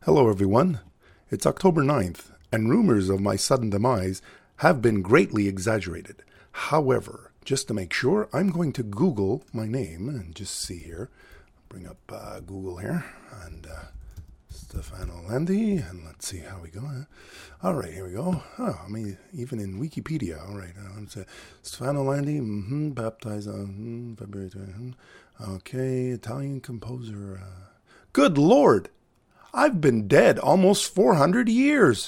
Hello everyone. It's October 9th, and rumors of my sudden demise have been greatly exaggerated. However, just to make sure, I'm going to Google my name and just see here. Bring up Google here, and Stefano Landi, and let's see how we go. All right, here we go. Oh, I mean, even in Wikipedia. All right, let's say Stefano Landi, baptized on February 20. Okay, Italian composer. Good Lord! I've been dead almost 400 years.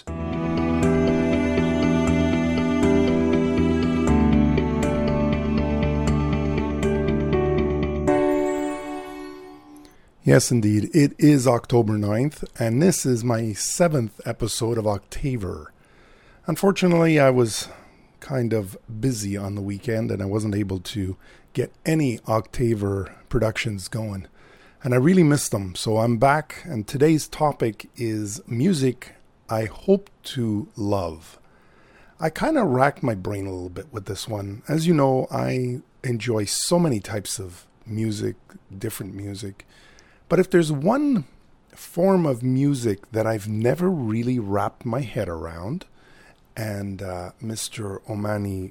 Yes, indeed. It is October 9th, and this is my 7th episode of Octaver. Unfortunately, I was kind of busy on the weekend, and I wasn't able to get any Octaver productions going. And I really missed them, so I'm back, and today's topic is music I hope to love. I kind of racked my brain a little bit with this one. As you know, I enjoy so many types of music, different music. But if there's one form of music that I've never really wrapped my head around, and Mr. Omani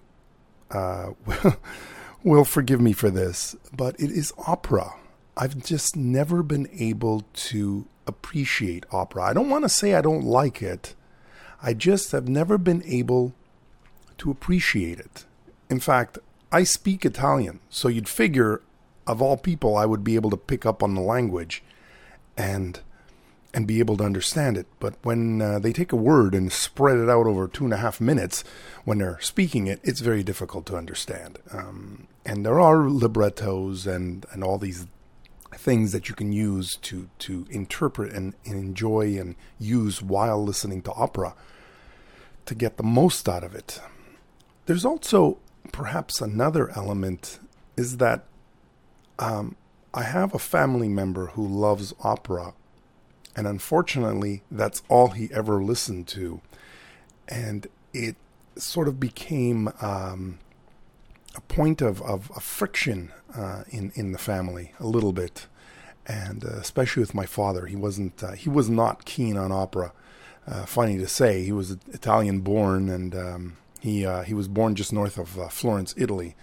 will forgive me for this, but it is opera. I've just never been able to appreciate opera. I don't want to say I don't like it. I just have never been able to appreciate it. In fact, I speak Italian, so you'd figure, of all people, I would be able to pick up on the language and be able to understand it. But when they take a word and spread it out over 2.5 minutes when they're speaking it, it's very difficult to understand. And there are librettos and all these things that you can use to interpret and enjoy and use while listening to opera to get the most out of it. There's also perhaps another element is that I have a family member who loves opera, and unfortunately that's all he ever listened to, and it sort of became a point of friction in the family a little bit, and especially with my father. He was not keen on opera. Funny to say, he was Italian born, and he was born just north of Florence, Italy.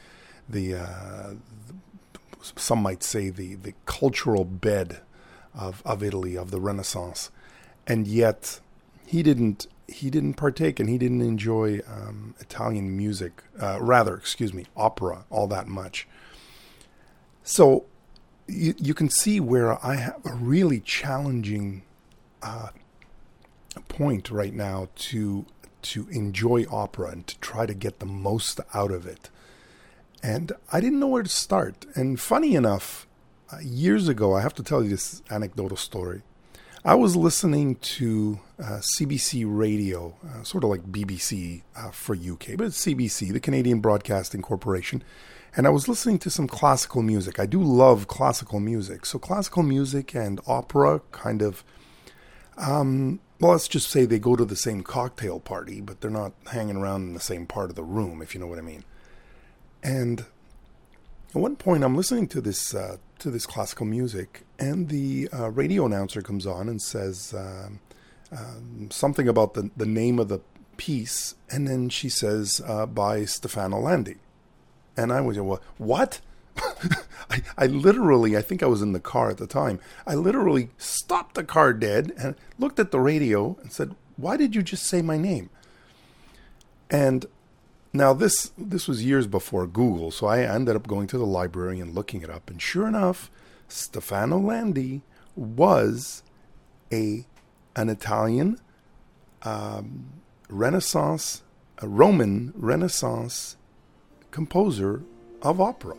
Some might say the cultural bed of Italy, of the Renaissance, and yet he didn't partake, and he didn't enjoy Italian music, opera all that much. So you can see where I have a really challenging point right now to enjoy opera and to try to get the most out of it. And I didn't know where to start. And funny enough, years ago, I have to tell you this anecdotal story. I was listening to CBC Radio, sort of like BBC for UK, but it's CBC, the Canadian Broadcasting Corporation. And I was listening to some classical music. I do love classical music. So classical music and opera kind of, let's just say they go to the same cocktail party, but they're not hanging around in the same part of the room, if you know what I mean. And at one point, I'm listening to this classical music, and the radio announcer comes on and says something about the name of the piece, and then she says by Stefano Landi, and I was what? I literally, I think I was in the car at the time. I literally stopped the car dead and looked at the radio and said, "Why did you just say my name?" And now, this was years before Google, so I ended up going to the library and looking it up. And sure enough, Stefano Landi was an Italian Renaissance, a Roman Renaissance composer of opera.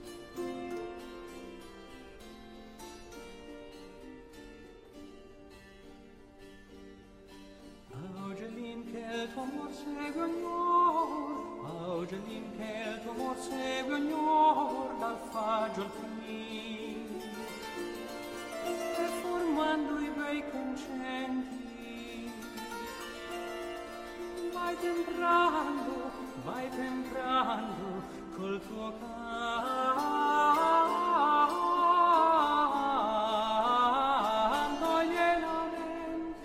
Vai temprano col tuo canto glielamente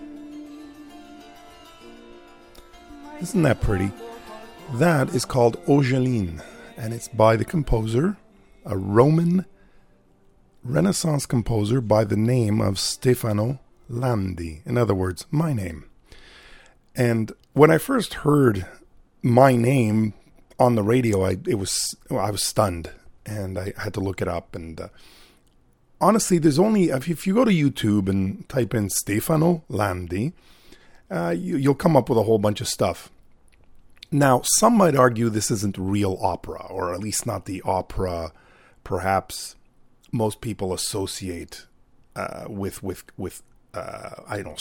Isn't that pretty? That is called Ogeline, and it's by the composer, a Roman Renaissance composer by the name of Stefano Landi. In other words, my name. And when I first heard my name on the radio, I was stunned, and I had to look it up. And honestly, there's only, if you go to YouTube and type in Stefano Landi, you'll come up with a whole bunch of stuff. Now, some might argue this isn't real opera, or at least not the opera perhaps most people associate with I don't know,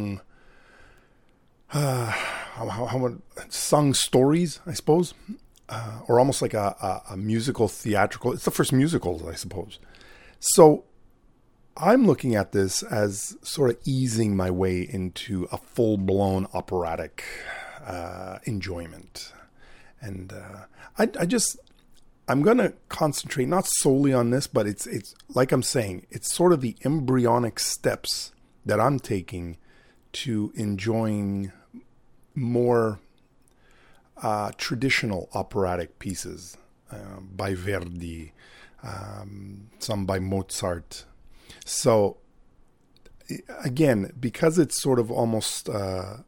sung stories, I suppose, or almost like a musical theatrical. It's the first musical, I suppose. So I'm looking at this as sort of easing my way into a full-blown operatic enjoyment. And I'm going to concentrate not solely on this, but it's like I'm saying, it's sort of the embryonic steps that I'm taking to enjoying more traditional operatic pieces by Verdi, some by Mozart. So again, because it's sort of almost a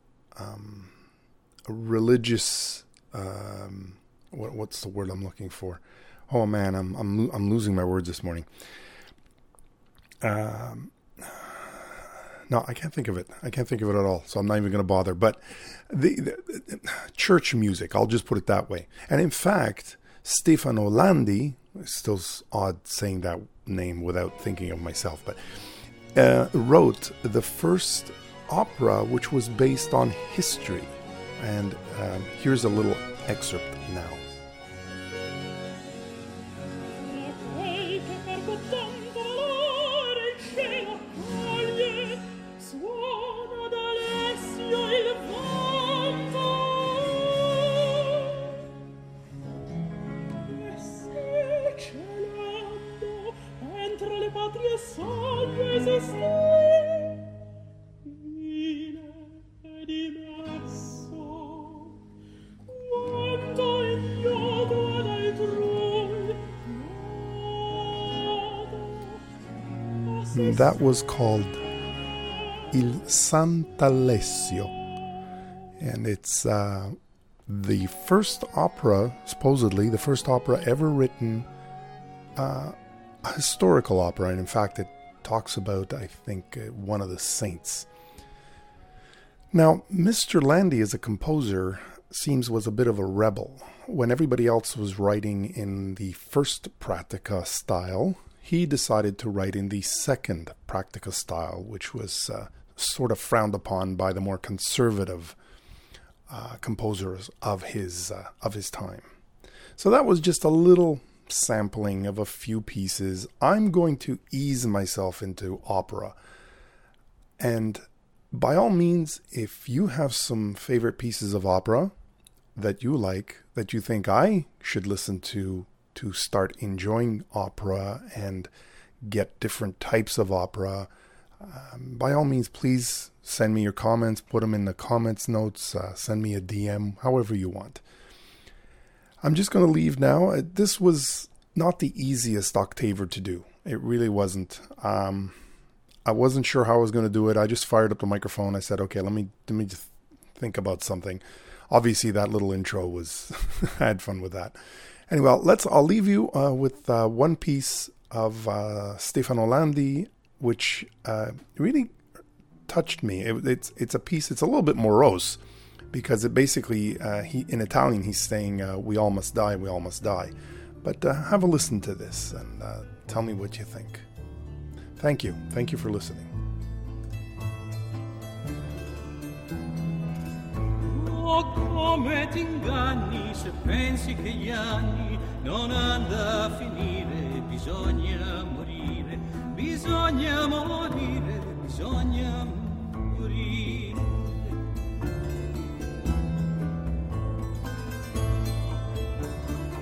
religious, what's the word I'm looking for? Oh man, I'm losing my words this morning. No, I can't think of it. I can't think of it at all. So I'm not even going to bother. But the church music, I'll just put it that way. And in fact, Stefano Landi, it's still odd saying that name without thinking of myself, but wrote the first opera which was based on history. And here's a little excerpt now. That was called Il Sant'Alessio, and it's the first opera, supposedly the first opera ever written, a historical opera, and in fact it talks about, I think, one of the saints. Now, Mr. Landi as a composer was a bit of a rebel. When everybody else was writing in the first Pratica style, he decided to write in the second Pratica style, which was sort of frowned upon by the more conservative composers of his time. So that was just a little sampling of a few pieces. I'm going to ease myself into opera. And by all means, if you have some favorite pieces of opera that you like, that you think I should listen to start enjoying opera and get different types of opera, by all means, please send me your comments, put them in the comments notes, send me a DM, however you want. I'm just going to leave now. This was not the easiest octaver to do. It really wasn't. I wasn't sure how I was going to do it. I just fired up the microphone. I said, okay, let me just think about something. Obviously, that little intro was, I had fun with that. Anyway, I'll leave you with one piece of Stefano Landi, which really touched me. It's a piece. It's a little bit morose because it basically in Italian he's saying we all must die, we all must die. But have a listen to this and tell me what you think. Thank you for listening. Oh, come ti inganni se pensi che gli anni non hanno a finire, bisogna morire, bisogna morire, bisogna morire.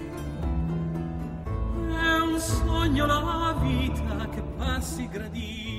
È un sogno la vita che passi gradire.